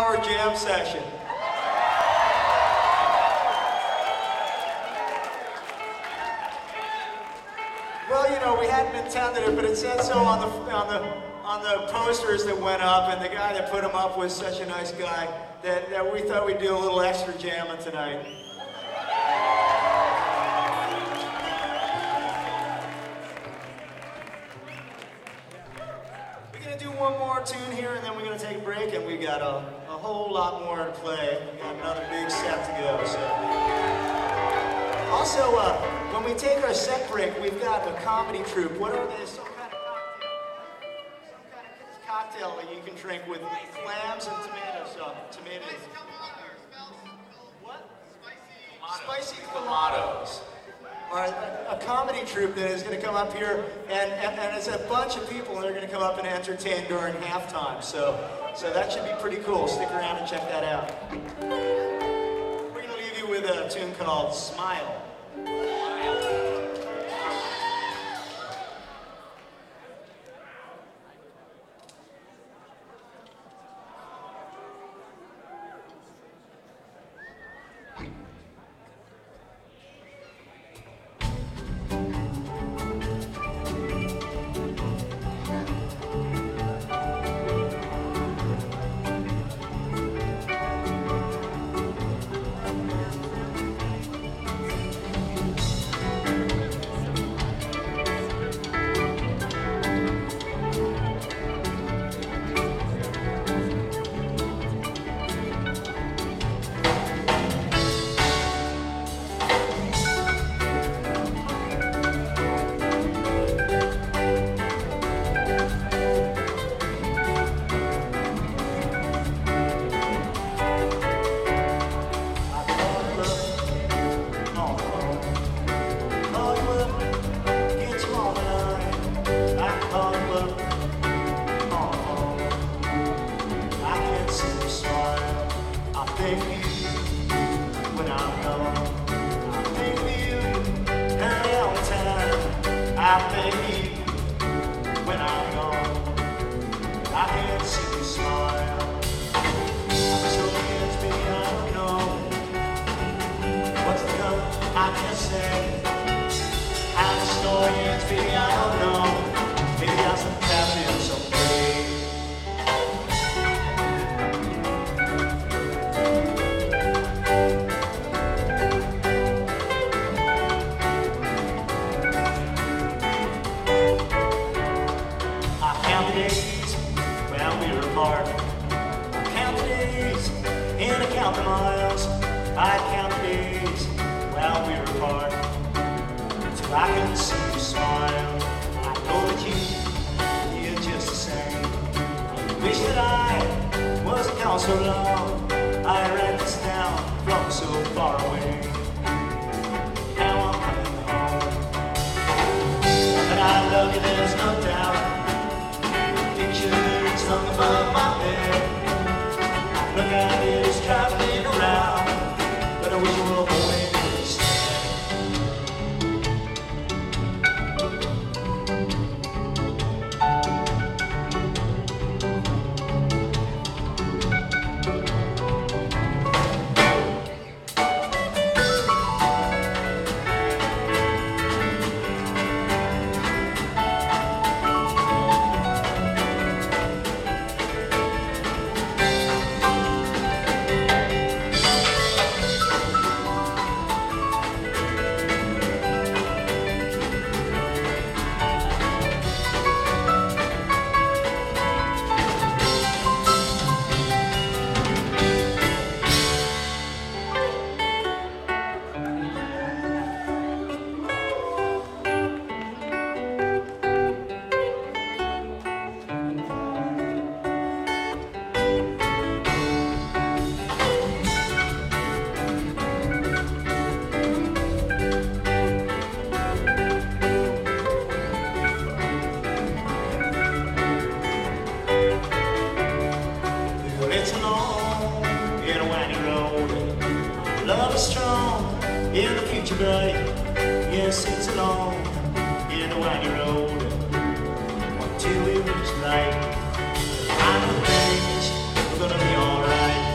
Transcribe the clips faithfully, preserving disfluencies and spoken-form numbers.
hour jam session. Well, you know, we hadn't intended it, but it said so on the on the on the posters that went up, and the guy that put them up was such a nice guy that, that we thought we'd do a little extra jamming tonight. We're gonna do one more tune here, and then we're gonna take a break, and we got a, a whole lot more to play. We got another big set to go. So. Also, uh, when we take our set break, we've got a comedy troupe. What are they? Some kind of cocktail. Some kind of cocktail that you can drink with clams and tomatoes. Uh, tomatoes. What? Spicy clamatos. All right, a, a comedy troupe that is going to come up here, and, and, and it's a bunch of people, and they're going to come up and entertain during halftime. So, so that should be pretty cool. Stick around and check that out. We're going to leave you with a tune called Smile. Yes, it's alone in a windy road. Until it was light, I know things are gonna be alright.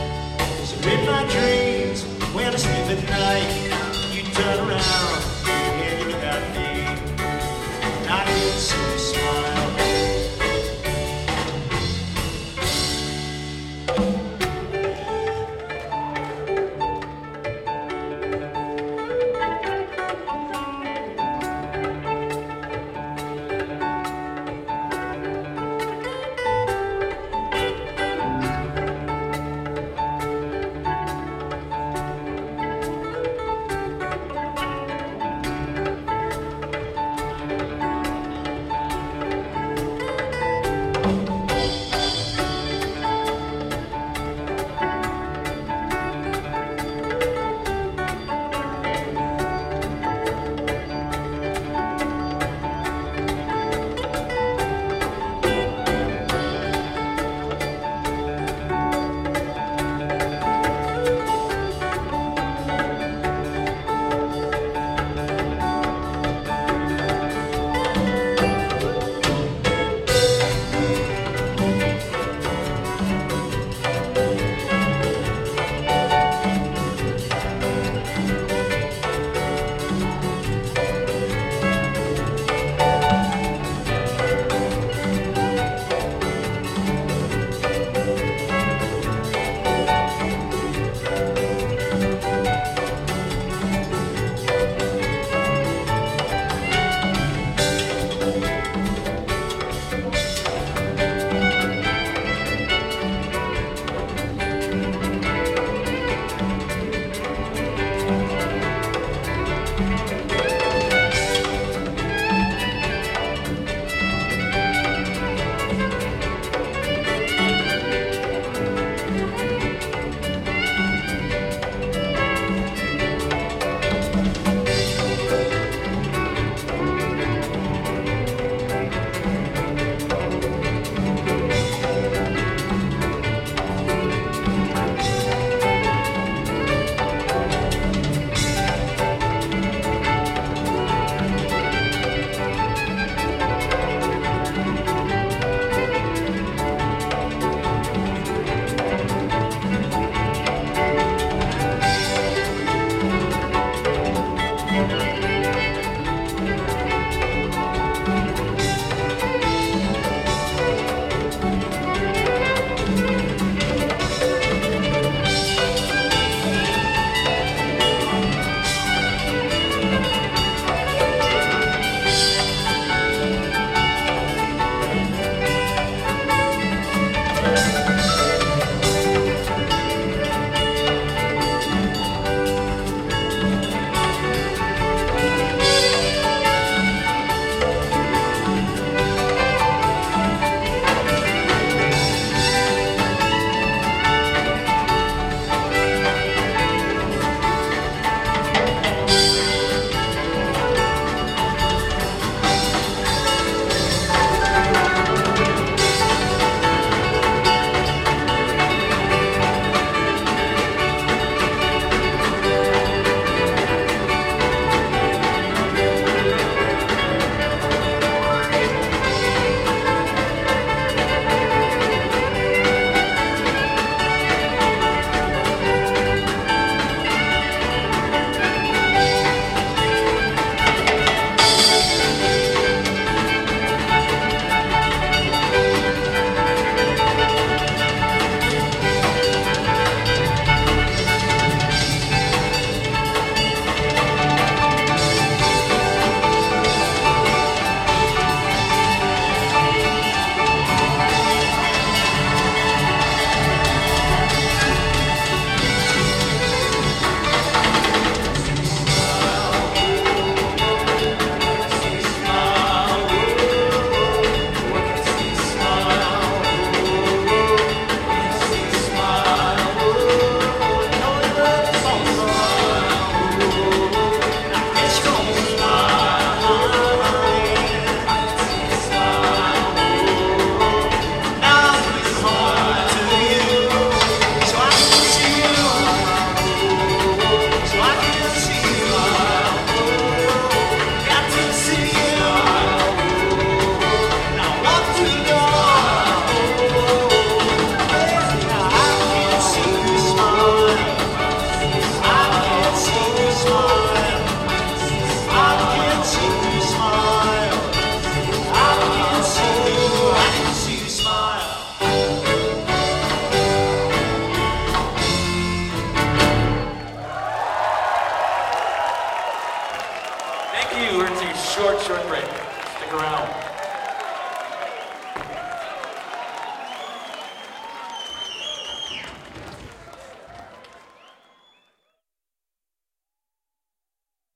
short, short break. Stick around.